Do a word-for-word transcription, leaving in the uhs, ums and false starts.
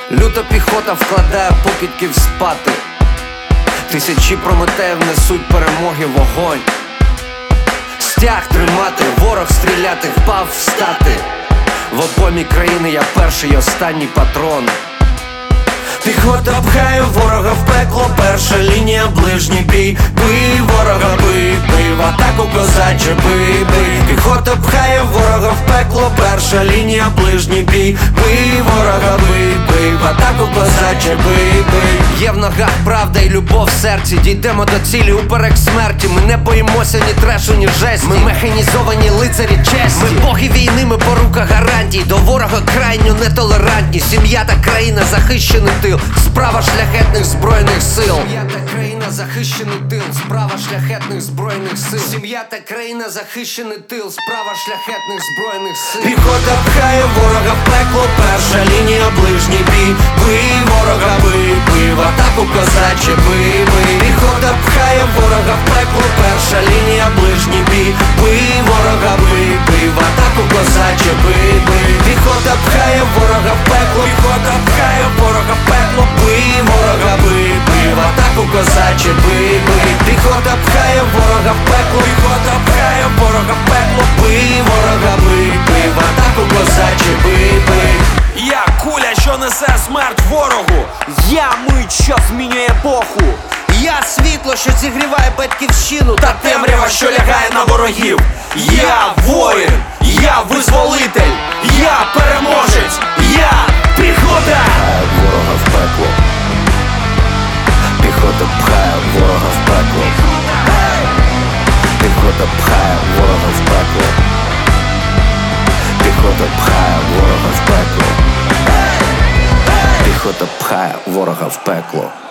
Люта піхота вкладає покидьків спати. Тисячі прометеїв несуть перемоги вогонь. Стяг тримати, ворог стріляти, впав встати. В обоймі країни я перший і останній патрон. Піхота пхає ворога в пекло, перша лінія, ближній бій. Бий ворога, бий, бий, в атаку козаче, бий, бий. Піхота пхає ворога в пекло, перша лінія, ближній бій. Бий ворога, бий, бий, в атаку козаче, бий, бий. Є в ногах правда і любов в серці. Дійдемо до цілі уперек смерті. Ми не боїмося ні трешу, ні жесті. Ми механізовані лицарі честі. Ми боги війни, ми порука гарантій. До ворога крайньо нетолерантні. Сім'я та країна, захищений тил, справа шляхетних збройних сил. Сім'я та країна, захищений тил, справа шляхетних збройних сил. Сім'я та країна, захищений тил, справа шляхетних збройних сил. Піхота пхає ворога в пекло, перша лінія, ближній бій. Бий ворога, бий, бий, в атаку козаче, бий, бий. Піхота пхає ворога в пекло, перша лінія, ближній бій. Бий ворога, бий, бий, в атаку козаче, бий, бий. Піхота пхає ворога в пекло, піхота пхає ворога в пекло. Бий ворога, бий, бий, в атаку козаче, бий, бий. Піхота пхає ворога в пекло, піхота пхає ворога в пекло. Бий ворога, бий, бий, в атаку козаче, бий, бий. Я куля, що несе смерть ворогу. Я мить, що змінює епоху. Я світло, що зігріває батьківщину, Та темрява, що лягає на ворогів. Я воїн, я визволитель, я переможець, я піхота. Ворога в пекло. Піхота пхає ворога в пекло. Піхота пхає ворога в пекло. Піхота пхає ворога в пекло. Піхота пхає ворога в пекло.